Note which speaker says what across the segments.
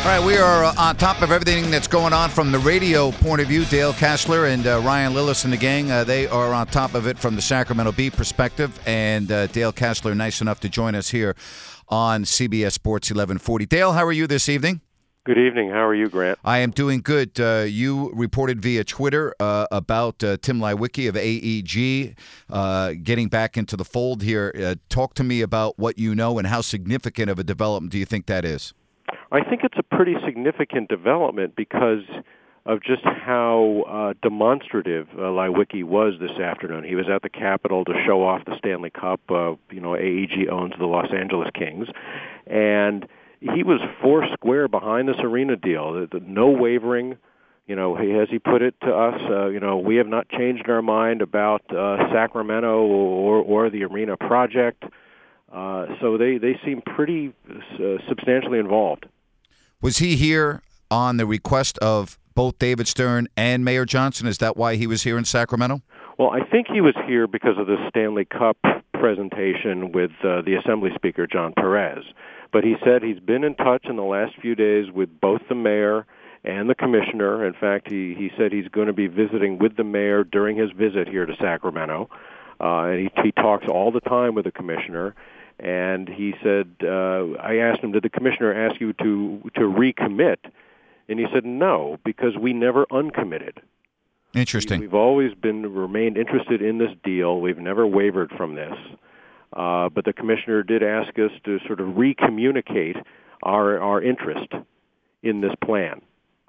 Speaker 1: All right, we are on top of everything that's going on from the radio point of view. Dale Kastler and Ryan Lillis and the gang, they are on top of it from the Sacramento Bee perspective. And Dale Kastler, nice enough to join us here on CBS Sports 1140. Dale, how are you this evening?
Speaker 2: Good evening. How are you, Grant?
Speaker 1: I am doing good. You reported via Twitter about Tim Leiweke of AEG getting back into the fold here. Talk to me about what you know and how significant of a development do you think that is?
Speaker 2: I think it's a pretty significant development because of just how demonstrative Leiweke was this afternoon. He was at the Capitol to show off the Stanley Cup. AEG owns the Los Angeles Kings. And he was four square behind this arena deal. No wavering. As he put it to us, we have not changed our mind about Sacramento or the arena project. So they seem pretty substantially involved.
Speaker 1: Was he here on the request of both David Stern and Mayor Johnson? Is that why he was here in Sacramento?
Speaker 2: Well, I think he was here because of the Stanley Cup presentation with the Assembly Speaker, John Perez. But he said he's been in touch in the last few days with both the mayor and the commissioner. In fact, he said he's going to be visiting with the mayor during his visit here to Sacramento. And he talks all the time with the commissioner. And he said, I asked him, did the commissioner ask you to recommit? And he said, no, because we never uncommitted.
Speaker 1: Interesting.
Speaker 2: We've always remained interested in this deal. We've never wavered from this. But the commissioner did ask us to sort of recommunicate our interest in this plan.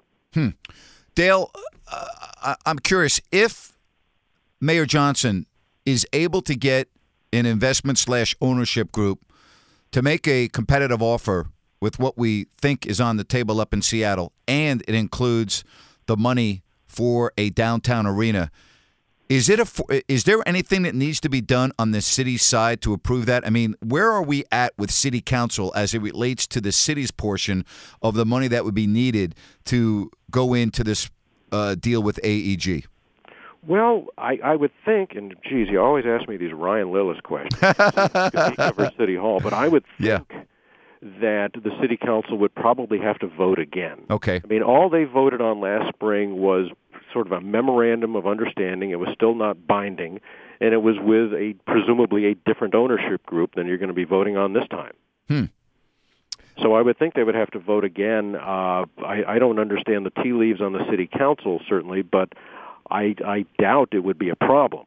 Speaker 1: Dale, I'm curious, if Mayor Johnson is able to get an investment/ownership group to make a competitive offer with what we think is on the table up in Seattle, and it includes the money for a downtown arena, is there anything that needs to be done on the city side to approve that? I mean, where are we at with city council as it relates to the city's portion of the money that would be needed to go into this deal with AEG?
Speaker 2: Well, I would think, and geez, you always ask me these Ryan Lillis questions. He covers City Hall, but I would think that the city council would probably have to vote again.
Speaker 1: Okay.
Speaker 2: I mean, all they voted on last spring was sort of a memorandum of understanding. It was still not binding, and it was with presumably a different ownership group than you're going to be voting on this time. So I would think they would have to vote again. I don't understand the tea leaves on the city council, certainly, but I doubt it would be a problem.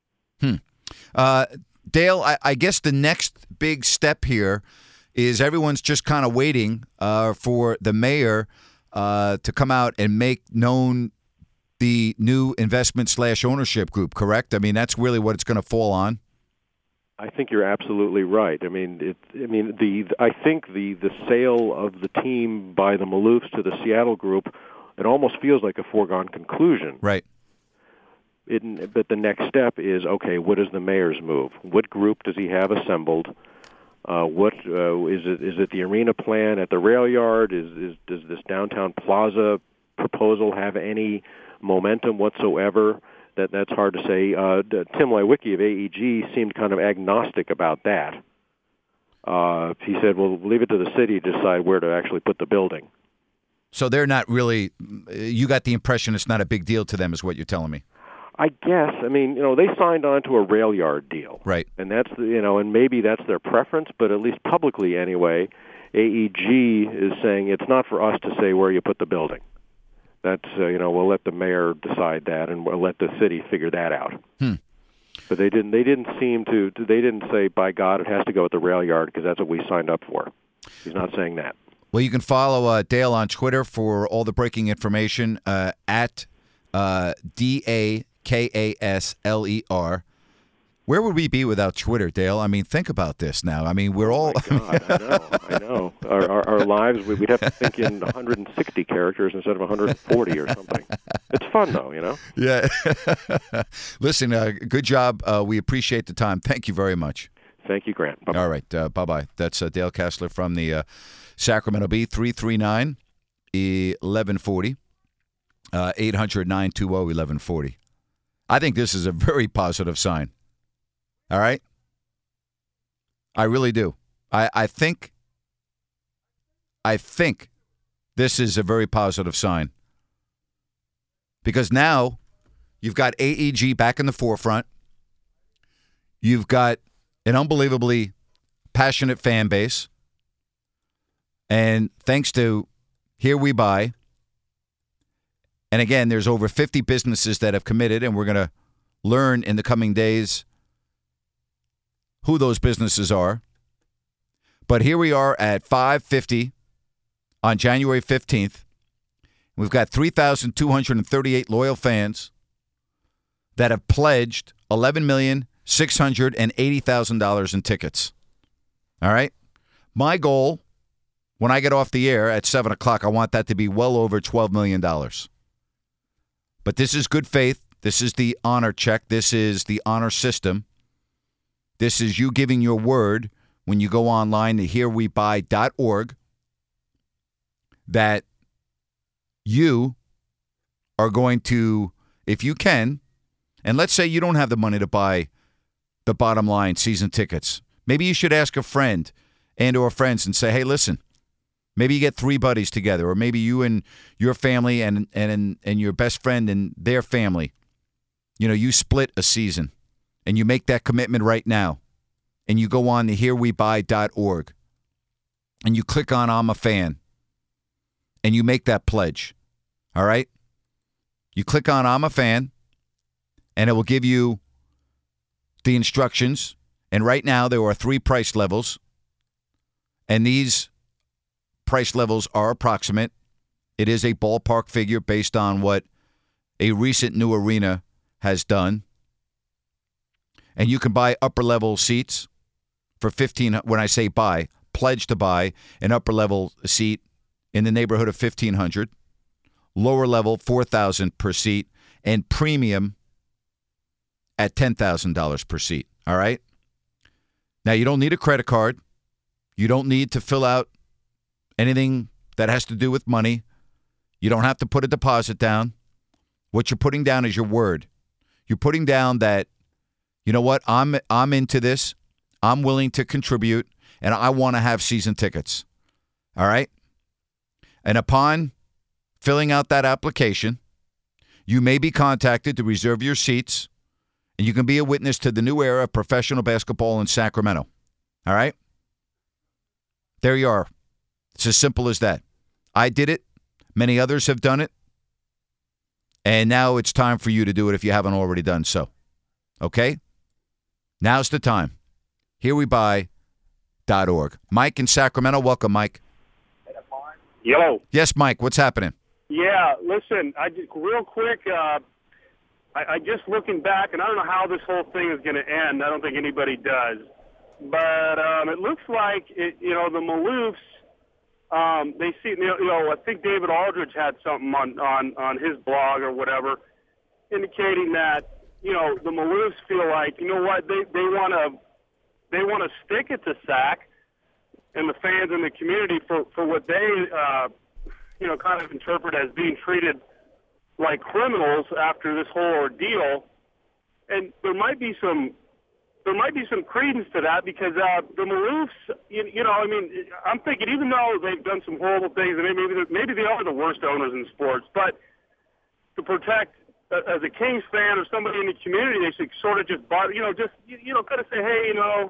Speaker 1: Dale, I guess the next big step here is everyone's just kind of waiting for the mayor to come out and make known the new investment/ownership group, correct? I mean, that's really what it's going to fall on.
Speaker 2: I think you're absolutely right. I mean, I think the sale of the team by the Maloofs to the Seattle group, it almost feels like a foregone conclusion.
Speaker 1: Right.
Speaker 2: But the next step is, okay, what is the mayor's move? What group does he have assembled? What is it? Is it the arena plan at the rail yard? Does this downtown plaza proposal have any momentum whatsoever? That's hard to say. Tim Leiweke of AEG seemed kind of agnostic about that. He said, "Well, leave it to the city to decide where to actually put the building."
Speaker 1: So they're not really. You got the impression it's not a big deal to them, is what you're telling me.
Speaker 2: I guess. I mean, they signed on to a rail yard deal.
Speaker 1: Right.
Speaker 2: And that's, and maybe that's their preference, but at least publicly anyway, AEG is saying it's not for us to say where you put the building. That's, we'll let the mayor decide that, and we'll let the city figure that out. But they didn't say, by God, it has to go at the rail yard because that's what we signed up for. He's not saying that.
Speaker 1: Well, you can follow Dale on Twitter for all the breaking information at DAKASLER. Where would we be without Twitter, Dale? I mean, think about this now. I mean, we're all...
Speaker 2: I know. Our lives, we'd have to think in 160 characters instead of 140 or something. It's fun, though,
Speaker 1: Yeah. Listen, good job. We appreciate the time. Thank you very much.
Speaker 2: Thank you, Grant. Bye-bye.
Speaker 1: All right. Bye-bye. That's Dale Kastler from the Sacramento Bee, 339-1140. 800-920-1140. I think this is a very positive sign. All right? I really do. I think this is a very positive sign. Because now you've got AEG back in the forefront. You've got an unbelievably passionate fan base. And thanks to Here We Buy, and again, there's over 50 businesses that have committed, and we're going to learn in the coming days who those businesses are. But here we are at 5:50 on January 15th. We've got 3,238 loyal fans that have pledged $11,680,000 in tickets. All right? My goal, when I get off the air at 7 o'clock, I want that to be well over $12 million. But this is good faith. This is the honor check. This is the honor system. This is you giving your word when you go online to herewebuy.org that you are going to, if you can, and let's say you don't have the money to buy the Bottom Line season tickets. Maybe you should ask a friend and or friends and say, hey, listen, maybe you get 3 buddies together, or maybe you and your family and your best friend and their family, you split a season and you make that commitment right now. And you go on to herewebuy.org and you click on I'm a fan and you make that pledge. All right? You click on I'm a fan and it will give you the instructions. And right now there are 3 price levels. And these price levels are approximate. It is a ballpark figure based on what a recent new arena has done. And you can buy upper level seats for $1,500. When I say buy, pledge to buy an upper level seat in the neighborhood of $1,500, lower level $4,000 per seat, and premium at $10,000 per seat. All right. Now you don't need a credit card. You don't need to fill out anything that has to do with money. You don't have to put a deposit down. What you're putting down is your word. You're putting down that, you know what, I'm into this. I'm willing to contribute, and I want to have season tickets. All right? And upon filling out that application, you may be contacted to reserve your seats, and you can be a witness to the new era of professional basketball in Sacramento. All right? There you are. It's as simple as that. I did it. Many others have done it. And now it's time for you to do it if you haven't already done so. Okay? Now's the time. HereWeBuy.org. Mike in Sacramento. Welcome, Mike.
Speaker 3: Yo.
Speaker 1: Yes, Mike. What's happening?
Speaker 3: Yeah, listen, real quick, I just looking back, and I don't know how this whole thing is going to end. I don't think anybody does. But it looks like, the Maloofs, they see, I think David Aldridge had something on his blog or whatever, indicating that, the Maloofs feel like, you know what, they want to stick it to Sac and the fans in the community for what they, kind of interpret as being treated like criminals after this whole ordeal. And there might be some credence to that because the Maloofs, I'm thinking even though they've done some horrible things, and maybe they are the worst owners in sports, but to protect, as a Kings fan or somebody in the community, they should sort of just, kind of say, hey,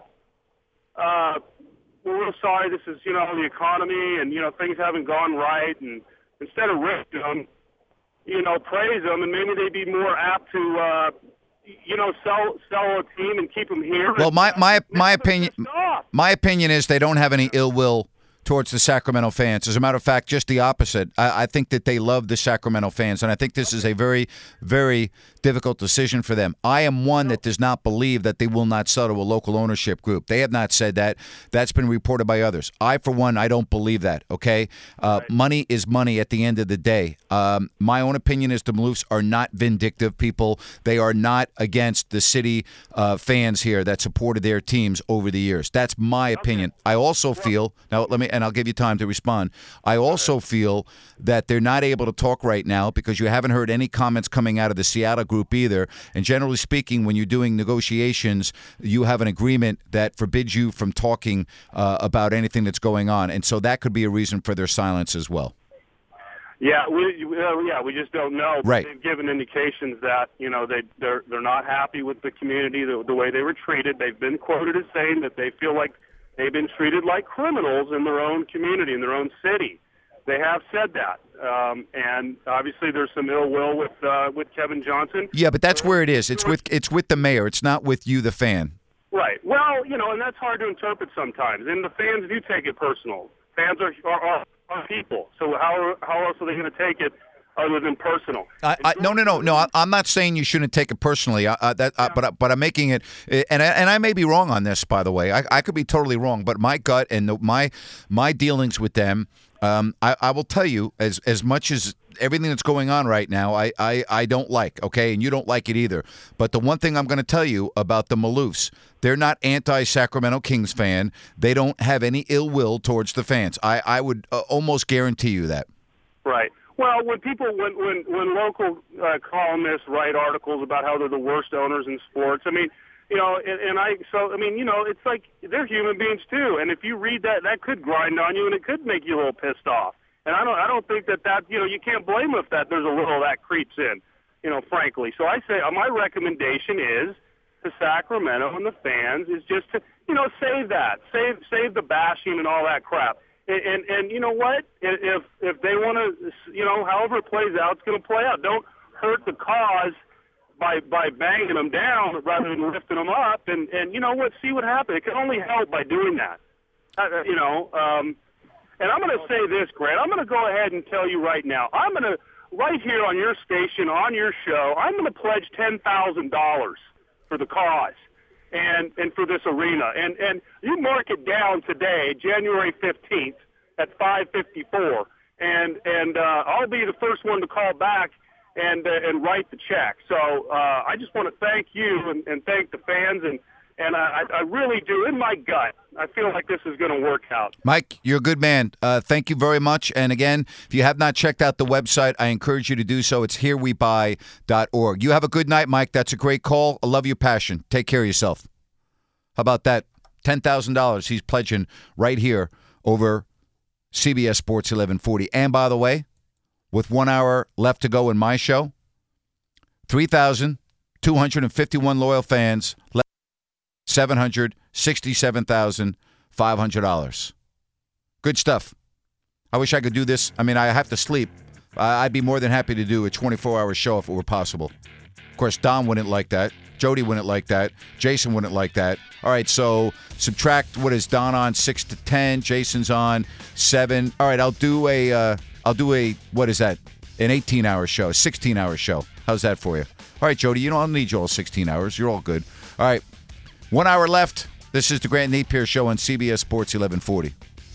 Speaker 3: we're real sorry. This is, the economy, and things haven't gone right, and instead of ripping them, praise them, and maybe they'd be more apt to. Sell a team and keep them here.
Speaker 1: Well, my opinion is they don't have any ill will towards the Sacramento fans. As a matter of fact, just the opposite. I think that they love the Sacramento fans, and I think this is a very, very difficult decision for them. I am one that does not believe that they will not sell to a local ownership group. They have not said that. That's been reported by others. I, for one, I don't believe that, okay? Right. Money is money at the end of the day. My own opinion is the Maloofs are not vindictive people. They are not against the city fans here that supported their teams over the years. That's my opinion. I also feel, now let me, and I'll give you time to respond. I also feel that they're not able to talk right now because you haven't heard any comments coming out of the Seattle group either. And generally speaking, when you're doing negotiations, you have an agreement that forbids you from talking about anything that's going on. And so that could be a reason for their silence as well.
Speaker 3: Yeah, we just don't know.
Speaker 1: Right.
Speaker 3: They've given indications that they're not happy with the community, the way they were treated. They've been quoted as saying that they feel like they've been treated like criminals in their own community, in their own city. They have said that, and obviously there's some ill will with Kevin Johnson.
Speaker 1: Yeah, but that's where it is. It's with the mayor. It's not with you, the fan.
Speaker 3: Right. Well, and that's hard to interpret sometimes, and the fans do take it personal. Fans are people, so how else are they going to take it other than personal?
Speaker 1: No. I'm not saying you shouldn't take it personally. But I'm making it, and I may be wrong on this. By the way, I could be totally wrong. But my gut and my dealings with them, I will tell you as much as everything that's going on right now, I don't like. Okay, and you don't like it either. But the one thing I'm going to tell you about the Maloofs, they're not anti-Sacramento Kings fan. They don't have any ill will towards the fans. I would almost guarantee you that.
Speaker 3: Right. Well, when local columnists write articles about how they're the worst owners in sports, I mean, it's like they're human beings too. And if you read that could grind on you, and it could make you a little pissed off. And I don't think that you can't blame them if there's a little of that creeps in, frankly. So I say my recommendation is to Sacramento and the fans is just to save save the bashing and all that crap. And you know what? If they want to, however it plays out, it's going to play out. Don't hurt the cause by banging them down rather than lifting them up. And you know what? See what happens. It can only help by doing that. And I'm going to say this, Grant. I'm going to go ahead and tell you right now. I'm going to, right here on your station, on your show, I'm going to pledge $10,000 for the cause and for this arena. And you mark it down today, January 15th at 5:54, and I'll be the first one to call back and write the check. So I just want to thank you and thank the fans, and I really do, in my gut, I feel like this is going to work out.
Speaker 1: Mike, you're a good man. Thank you very much. And again, if you have not checked out the website, I encourage you to do so. It's herewebuy.org. You have a good night, Mike. That's a great call. I love your passion. Take care of yourself. How about that? $10,000 he's pledging right here over CBS Sports 1140. And by the way, with 1 hour left to go in my show, 3,251 loyal fans left. $767,500. Good stuff. I wish I could do this. I mean, I have to sleep. I'd be more than happy to do a 24-hour show if it were possible. Of course, Don wouldn't like that. Jody wouldn't like that. Jason wouldn't like that. All right, so subtract what is Don on 6 to 10. Jason's on 7. All right, I'll do a what is that? An 18-hour show, 16-hour show. How's that for you? All right, Jody, you don't need you all 16 hours. You're all good. All right. 1 hour left. This is the Grant Napier Show on CBS Sports 1140.